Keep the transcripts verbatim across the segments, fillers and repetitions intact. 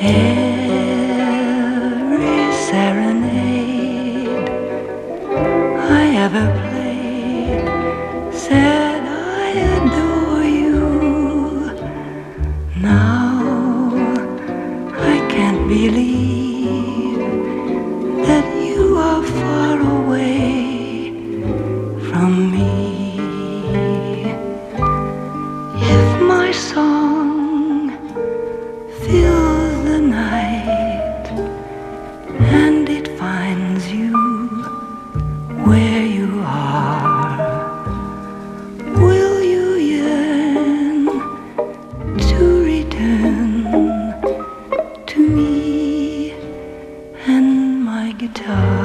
Every serenade I ever played said I adore you. Now I can't believe that you are far away from me. If my song fills the night and it finds you where you are, will you yearn to return to me and my guitar?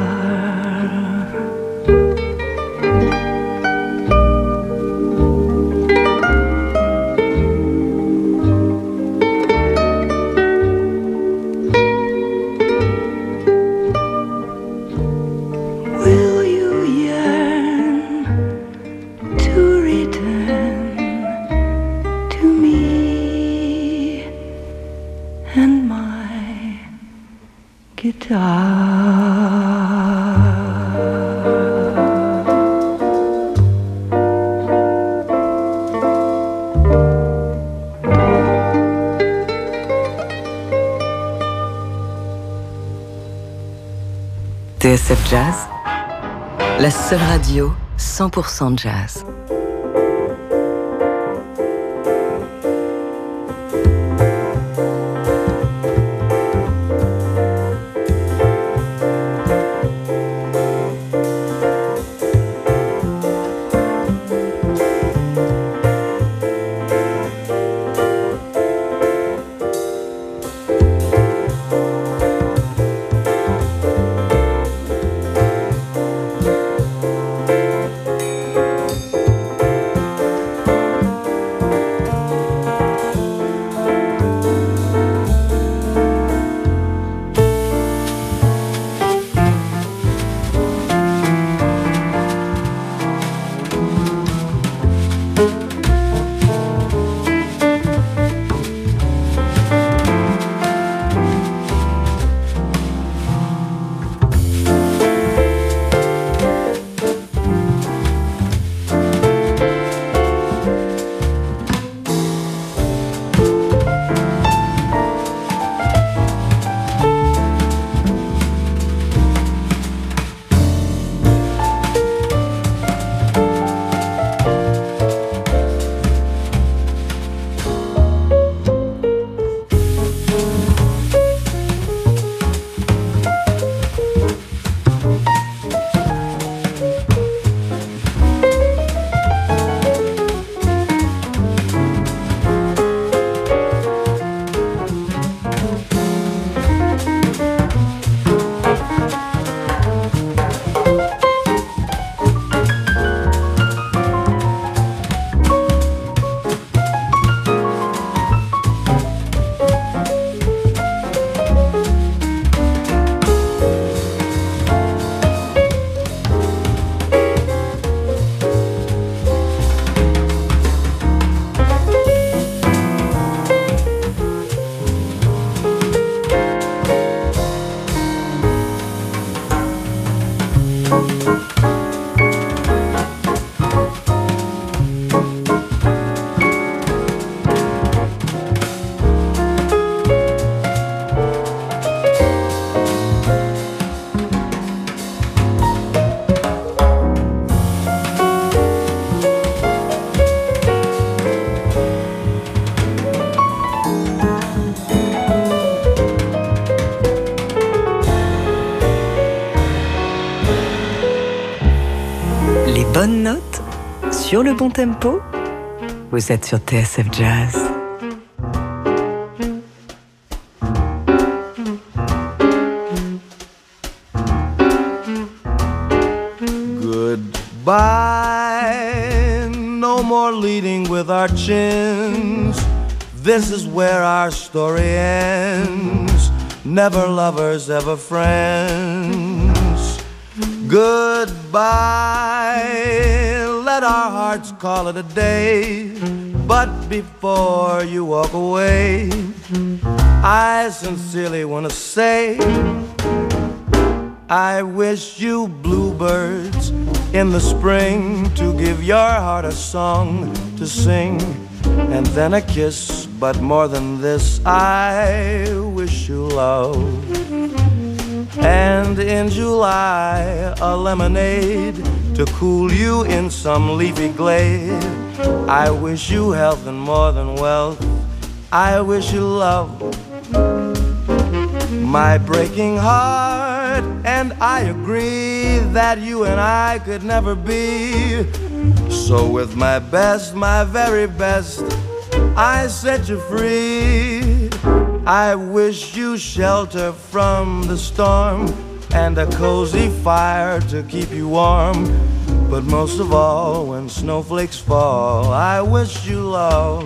T S F Jazz, la seule radio cent pour cent jazz. Bonne note, sur le bon tempo, vous êtes sur T S F Jazz. Goodbye, no more leading with our chins. This is where our story ends. Never lovers, ever friends. Goodbye, let our hearts call it a day. But before you walk away, I sincerely want to say I wish you bluebirds in the spring to give your heart a song to sing, and then a kiss. But more than this, I wish you love. And in July, a lemonade to cool you in some leafy glade. I wish you health and more than wealth. I wish you love. My breaking heart and I agree that you and I could never be. So with my best, my very best, I set you free. I wish you shelter from the storm and a cozy fire to keep you warm. But most of all, when snowflakes fall, I wish you love.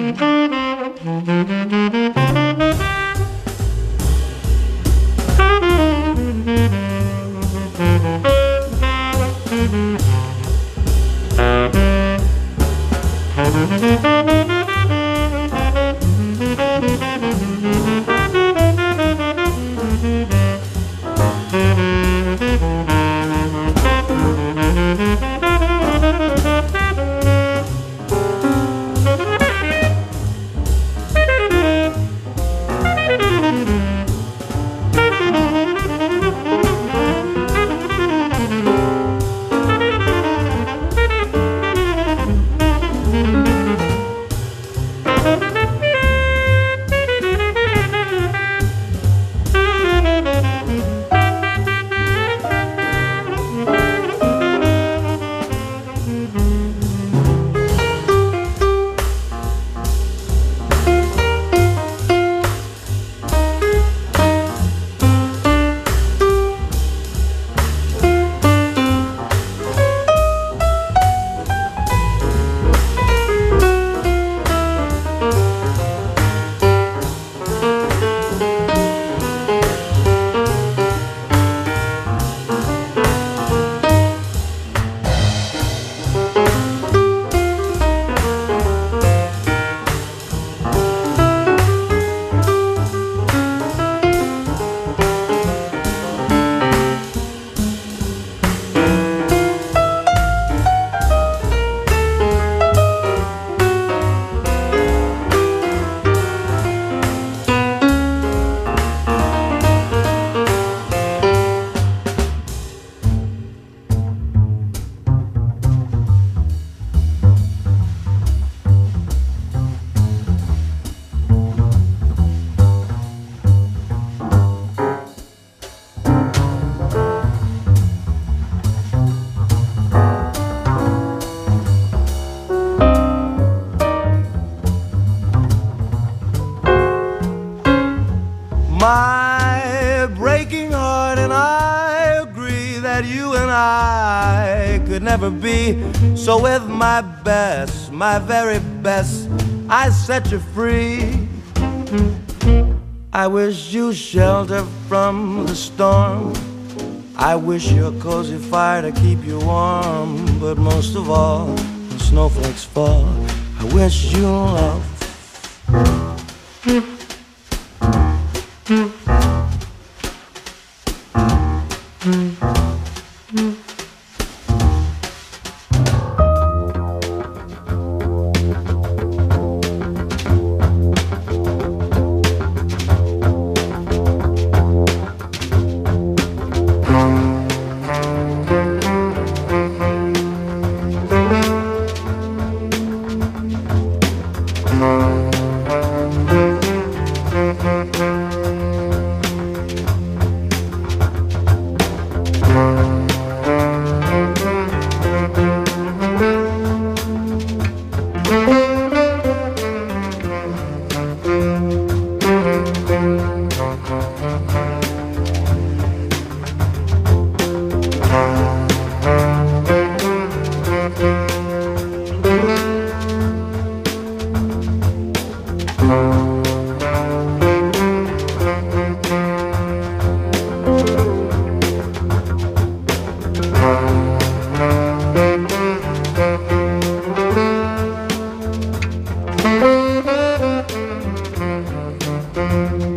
My breaking heart and I agree that you and I could never be. So with my best, my very best, I set you free. I wish you shelter from the storm. I wish you a cozy fire to keep you warm. But most of all, when snowflakes fall, I wish you love. Thank you.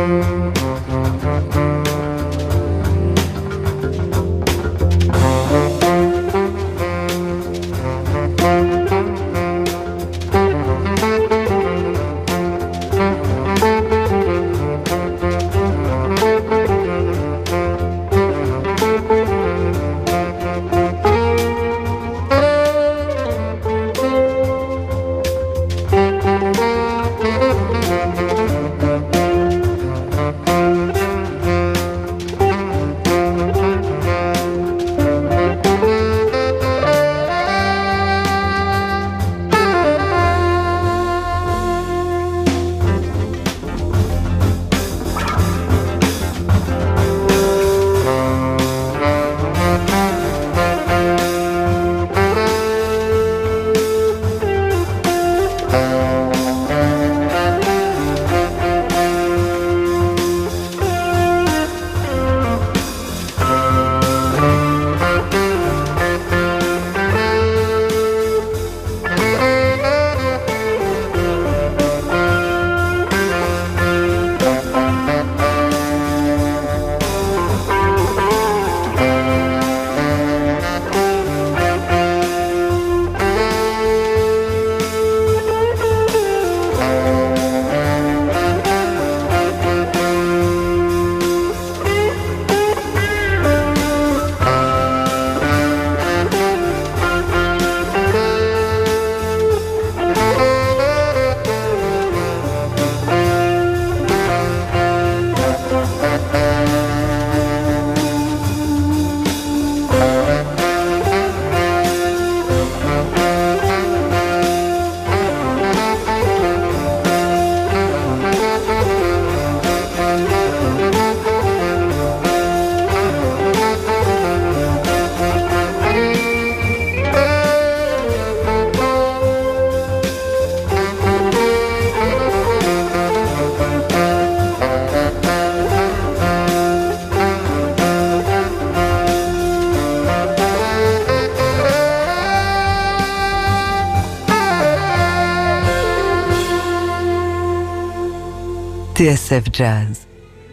T S F Jazz.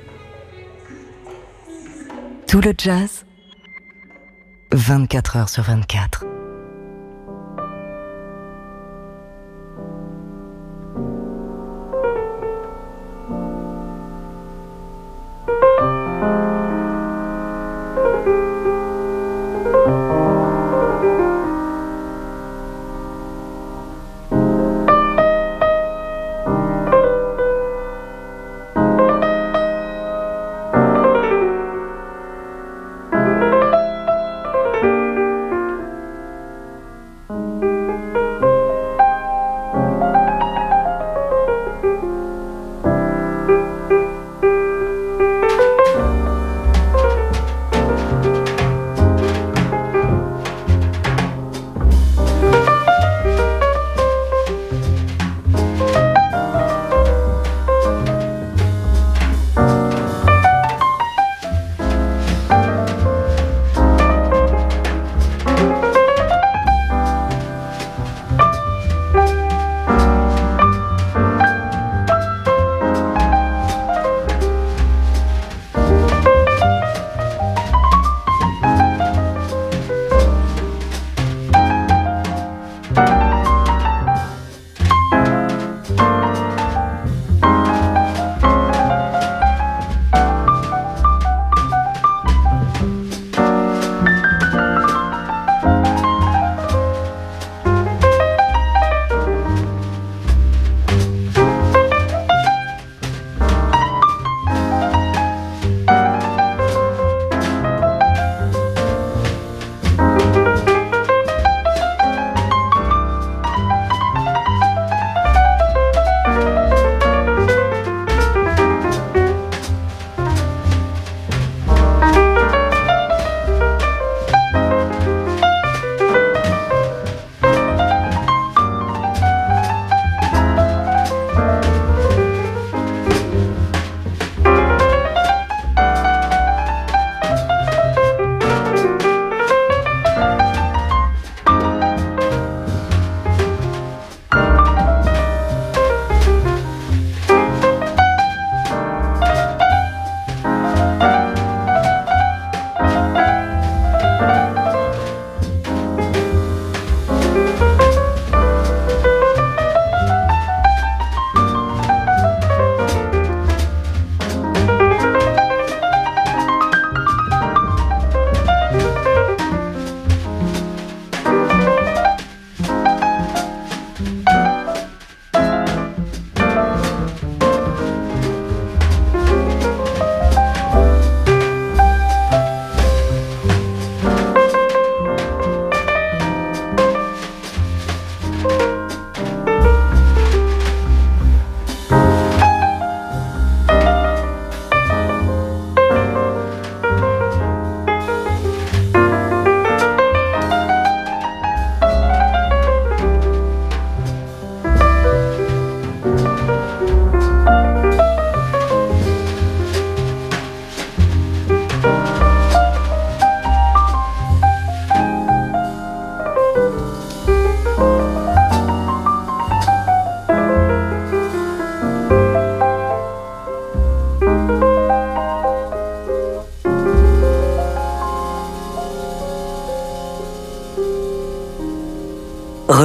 Tout le jazz, vingt-quatre heures sur vingt-quatre.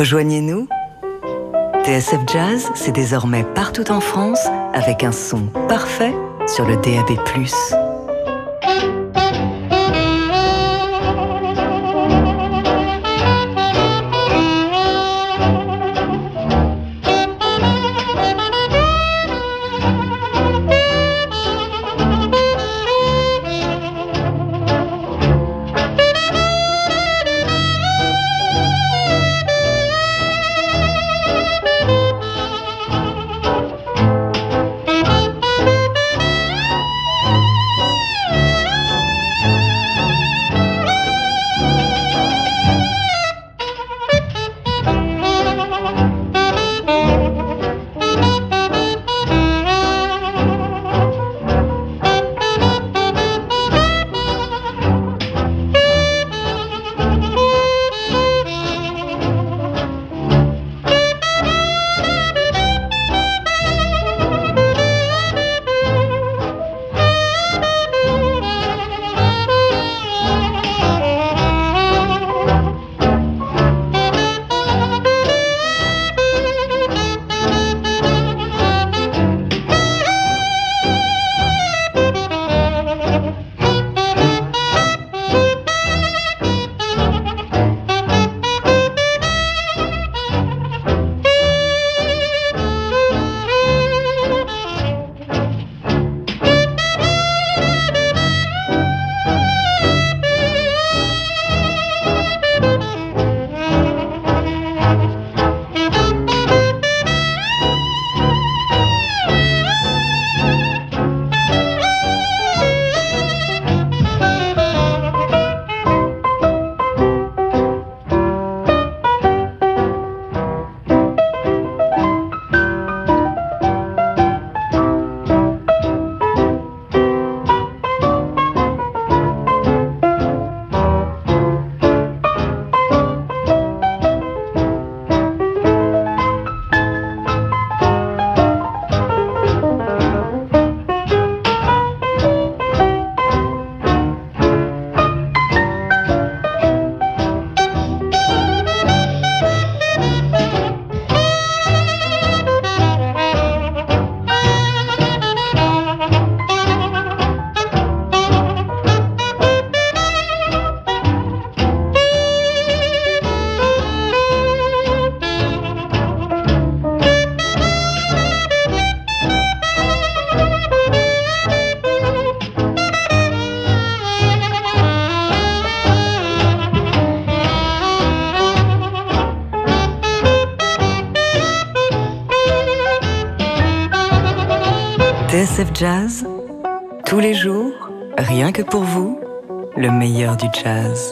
Rejoignez-nous. T S F Jazz, c'est désormais partout en France avec un son parfait sur le D A B plus. T S F Jazz, tous les jours, rien que pour vous, le meilleur du jazz.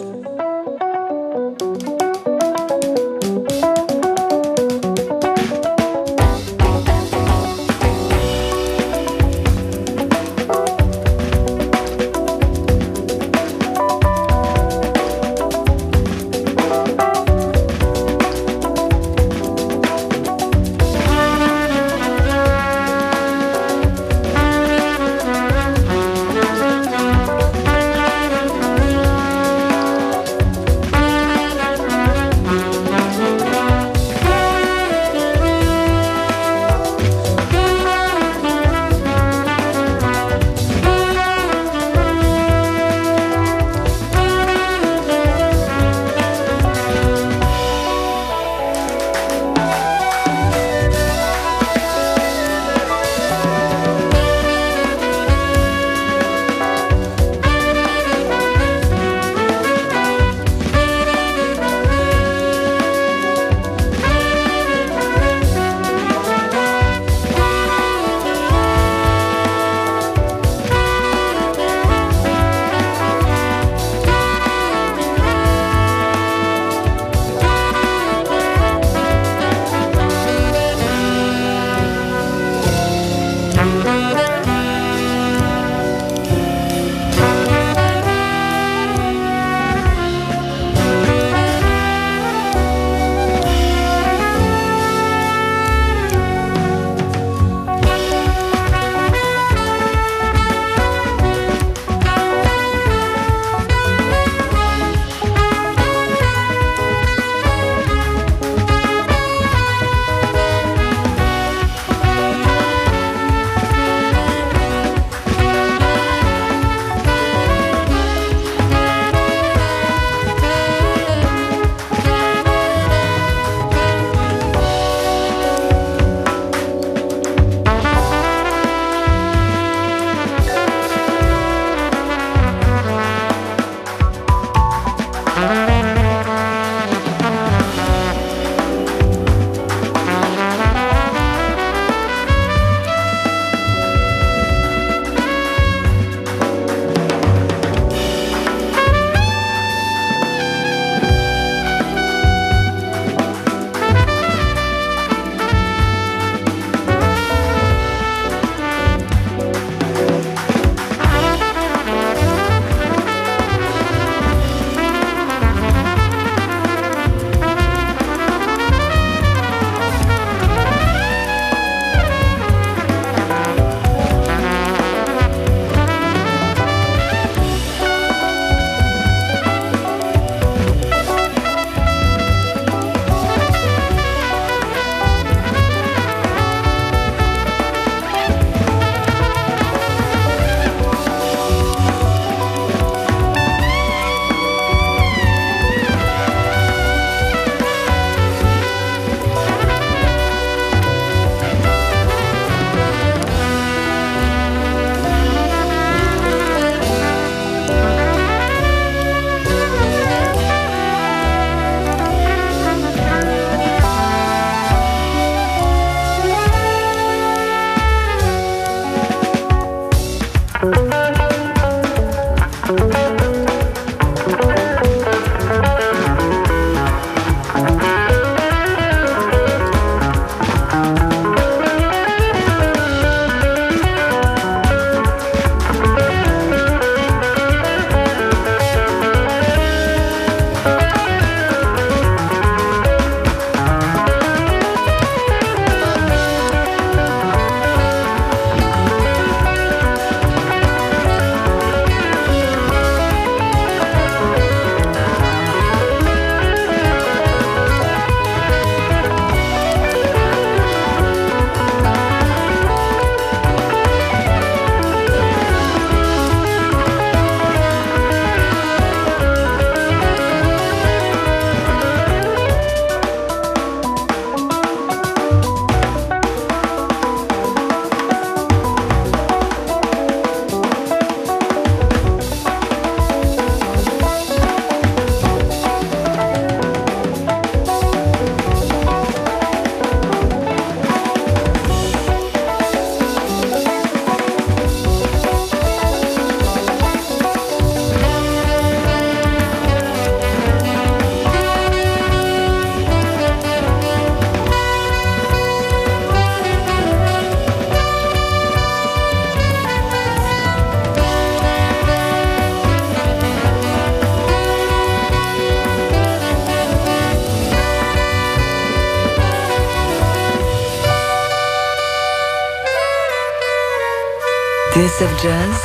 T S F Jazz,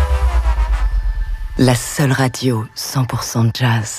la seule radio cent pour cent jazz.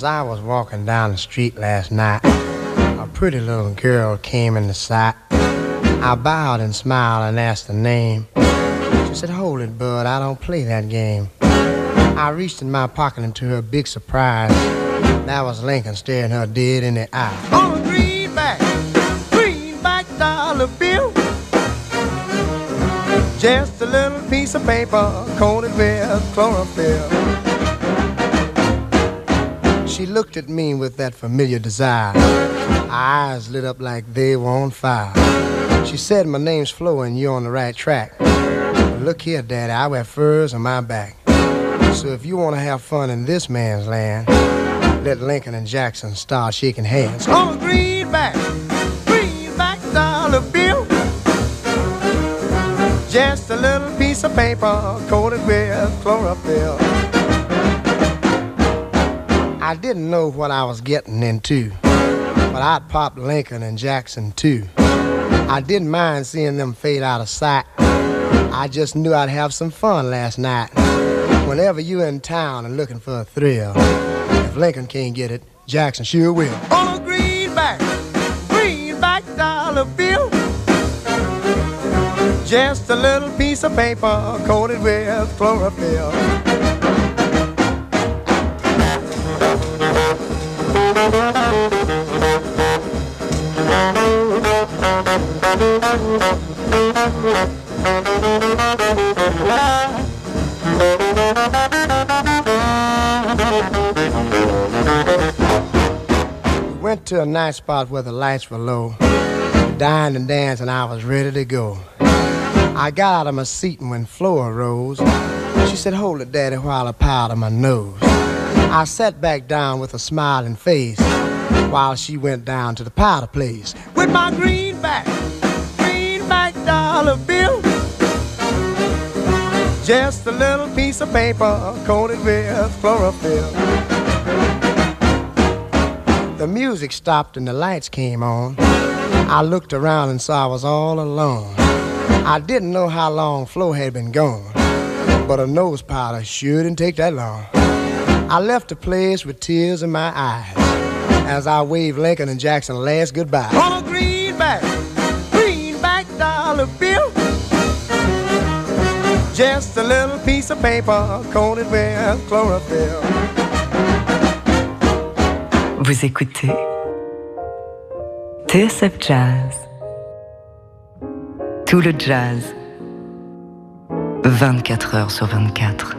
As I was walking down the street last night, a pretty little girl came into sight. I bowed and smiled and asked her name. She said, "Hold it, bud, I don't play that game." I reached in my pocket and to her big surprise, that was Lincoln staring her dead in the eye. On a greenback, greenback dollar bill, just a little piece of paper coated with chlorophyll. She looked at me with that familiar desire. Her eyes lit up like they were on fire. She said, "My name's Flo and you're on the right track. But look here, Daddy, I wear furs on my back. So if you want to have fun in this man's land, let Lincoln and Jackson start shaking hands." On a greenback, greenback dollar bill, just a little piece of paper coated with chlorophyll. I didn't know what I was getting into, but I'd pop Lincoln and Jackson too. I didn't mind seeing them fade out of sight. I just knew I'd have some fun last night. Whenever you're in town and looking for a thrill, if Lincoln can't get it, Jackson sure will. On a greenback, greenback dollar bill, just a little piece of paper coated with chlorophyll. We went to a nice spot where the lights were low. We dined and danced and I was ready to go. I got out of my seat and when Flo arose, she said, "Hold it, Daddy, while I powder my nose." I sat back down with a smiling face while she went down to the powder place with my greenback, greenback dollar bill, just a little piece of paper coated with chlorophyll. The music stopped and the lights came on. I looked around and saw I was all alone. I didn't know how long Flo had been gone, but a nose powder sure didn't take that long. I left the place with tears in my eyes as I waved Lincoln and Jackson last goodbye. On a greenback, greenback dollar bill, just a little piece of paper coated with chlorophyll. Vous écoutez T S F Jazz. Tout le jazz, vingt-quatre heures sur vingt-quatre.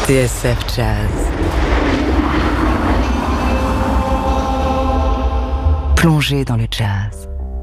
T S F Jazz. Plongez dans le jazz.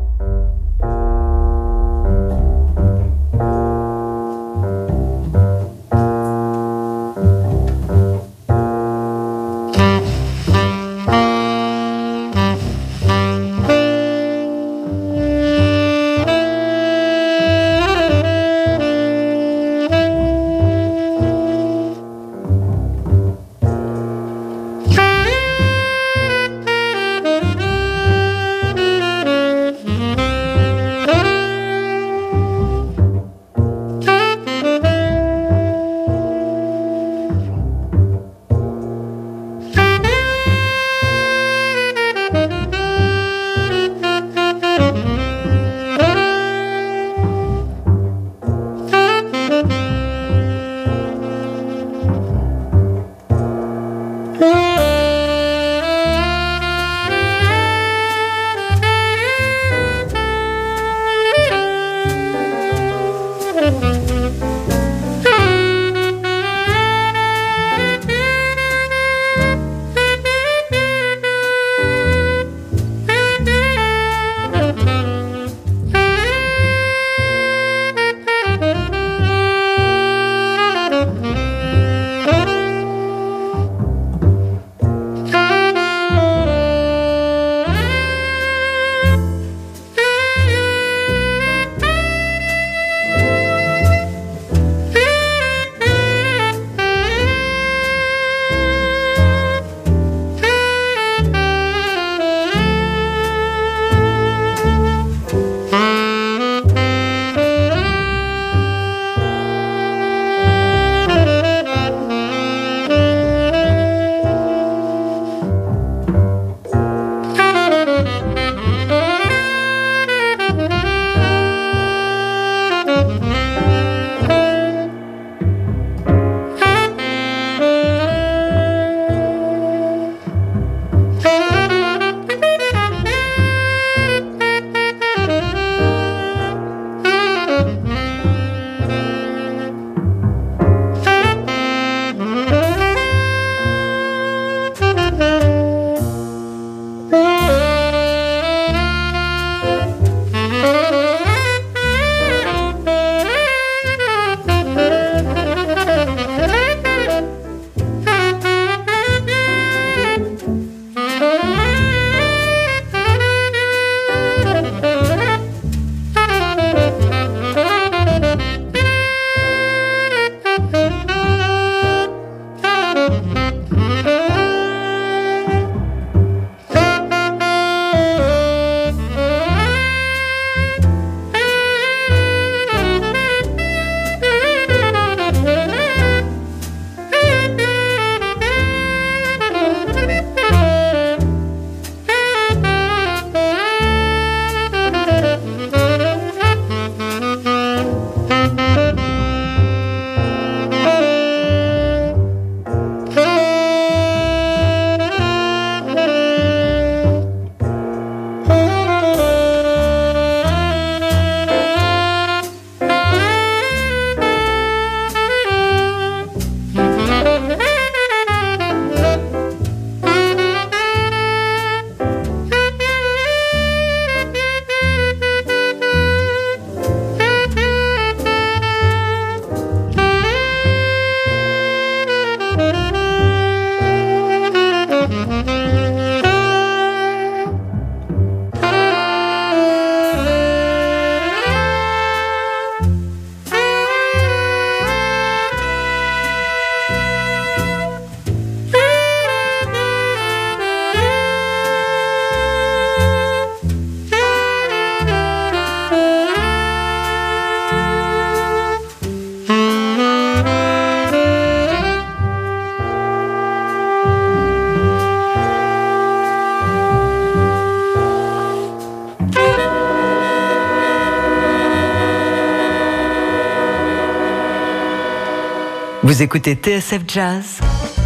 Vous écoutez T S F Jazz,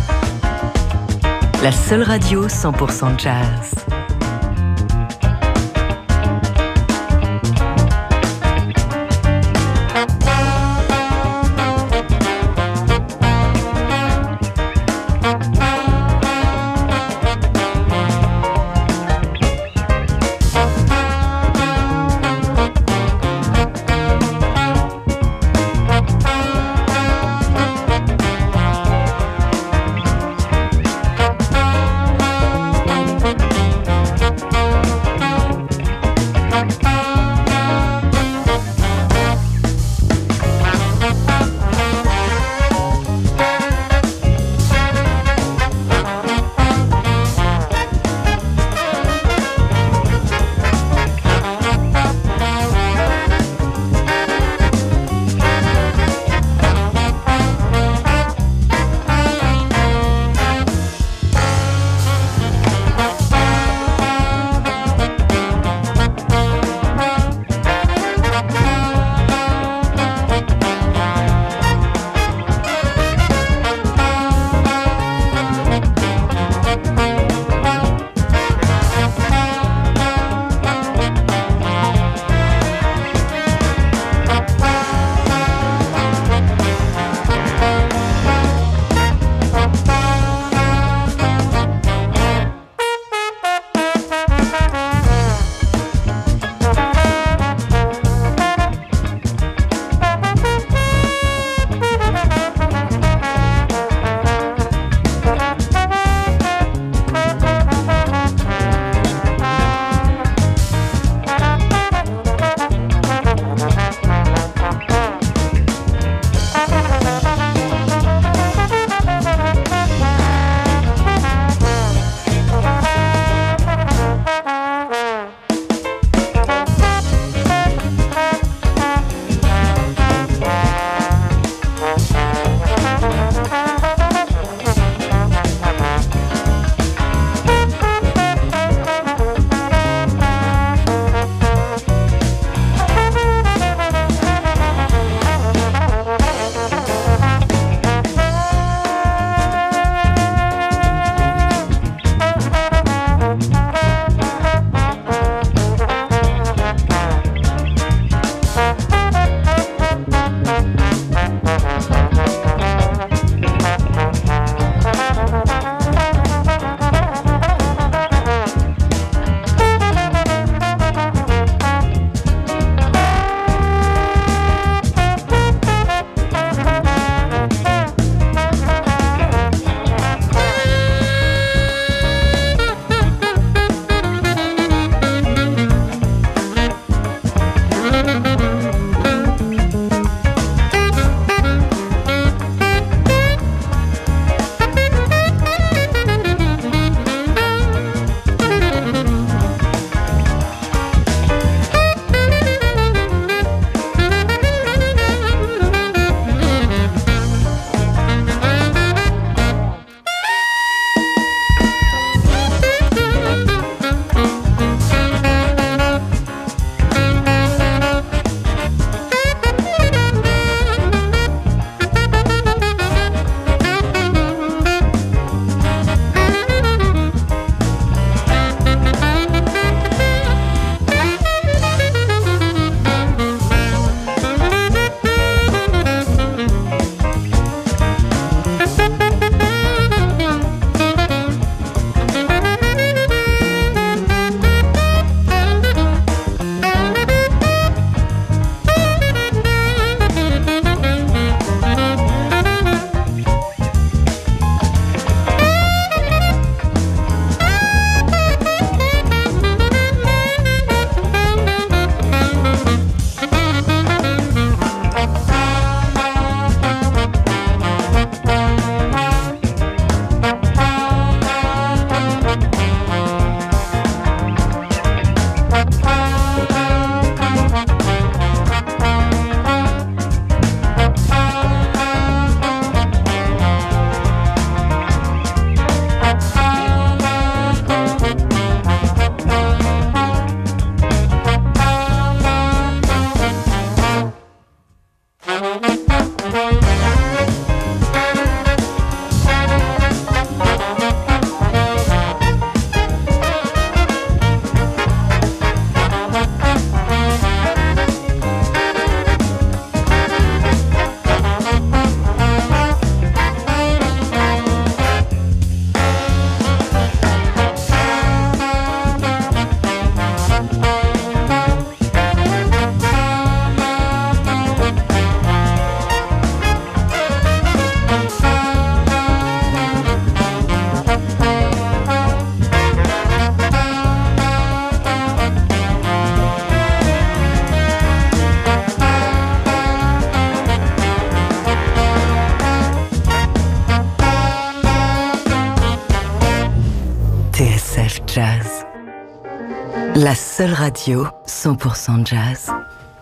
la seule radio cent pour cent jazz. La seule radio cent pour cent jazz.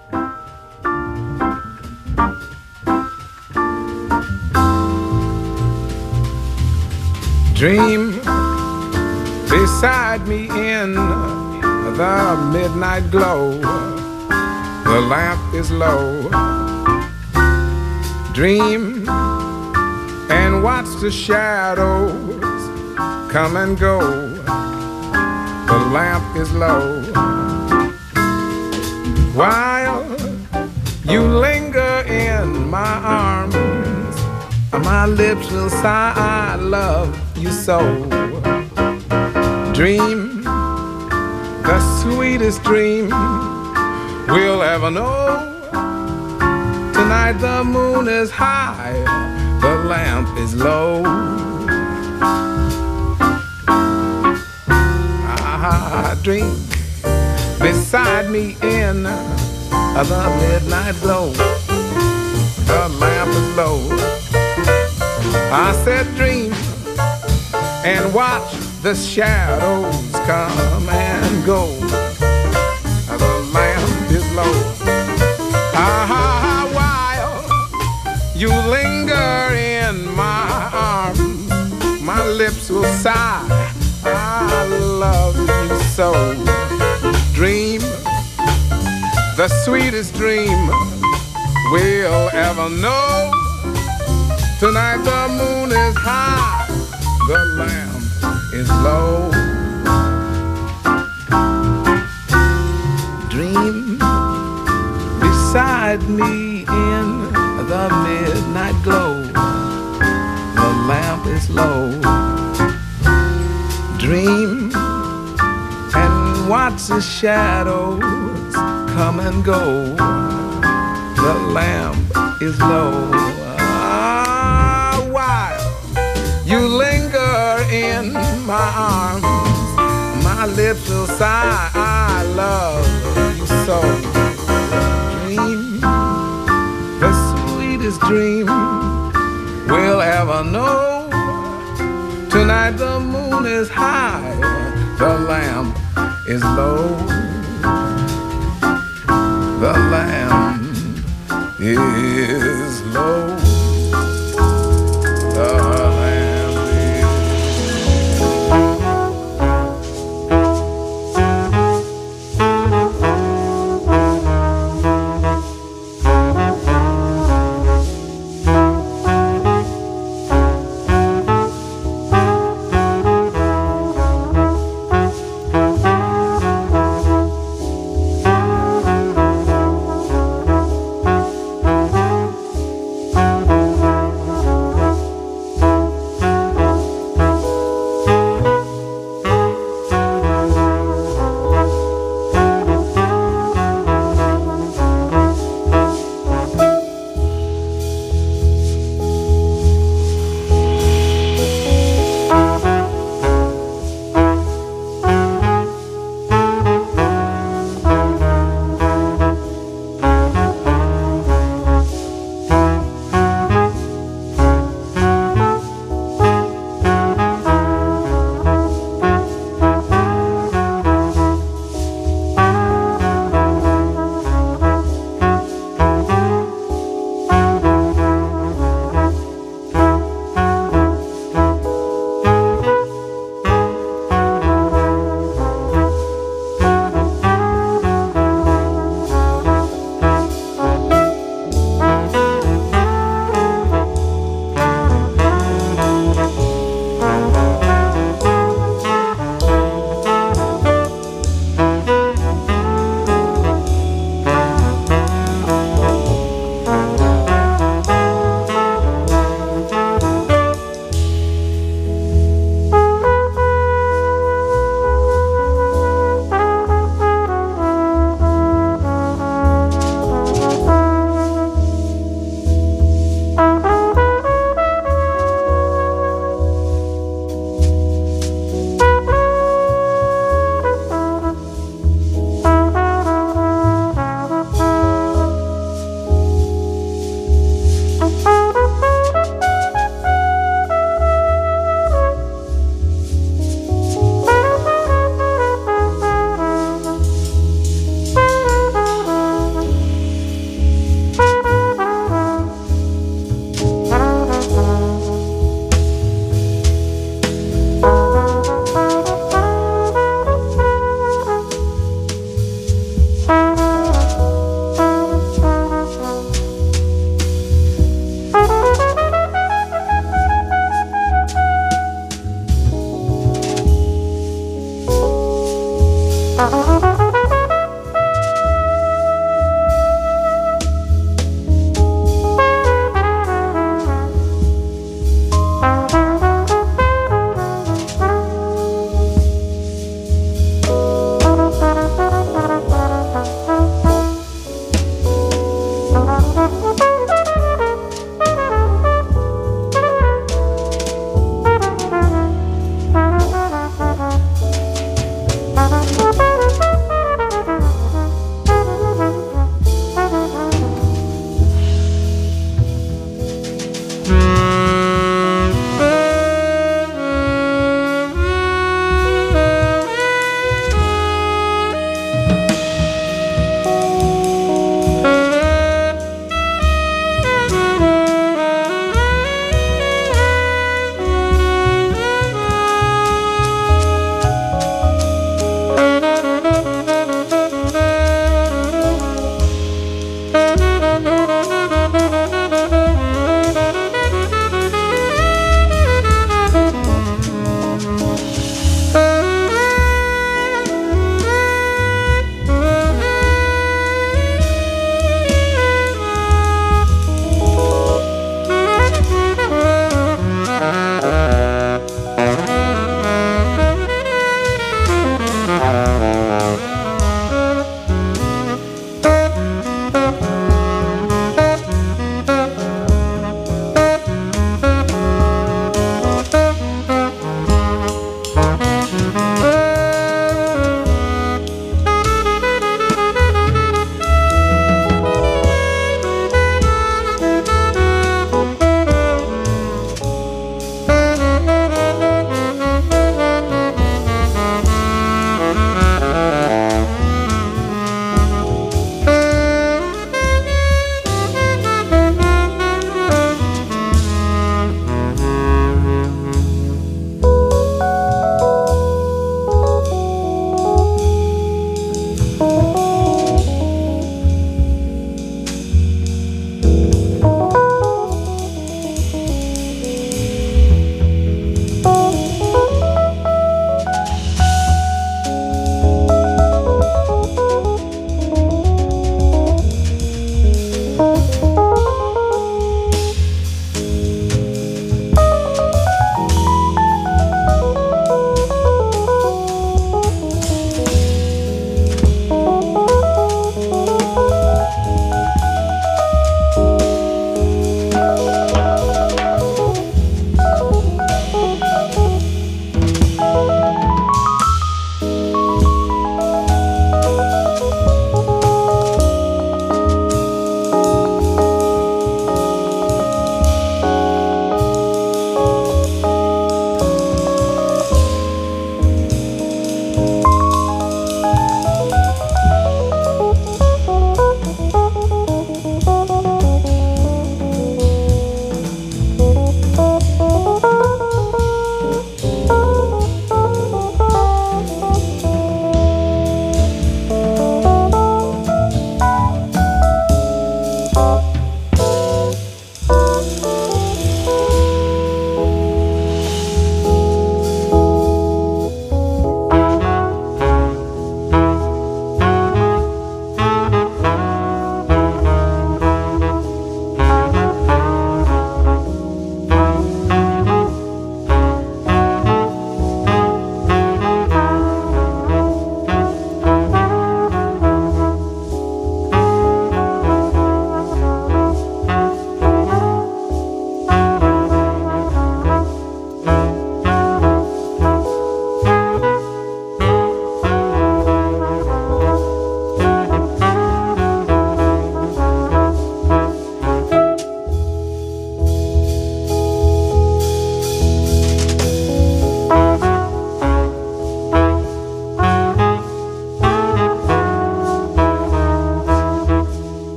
Dream beside me in the midnight glow. The lamp is low. Dream and watch the shadows come and go. The lamp is low. While you linger in my arms, my lips will sigh, I love you so. Dream the sweetest dream we'll ever know. Tonight the moon is high, the lamp is low. Ah, dream beside me in the midnight glow. The lamp is low. I said dream and watch the shadows come and go. The lamp is low. Ah, while you linger in my arms, my lips will sigh, I love you so. Dream the sweetest dream we'll ever know. Tonight the moon is high, the lamp is low. Dream beside me in the midnight glow. The lamp is low. Dream and watch the shadows come and go. The lamp is low. You linger in my arms, my lips will sigh, I love you so. Dream the sweetest dream we'll ever know. Tonight the moon is high, the lamp is low. The lamp is low.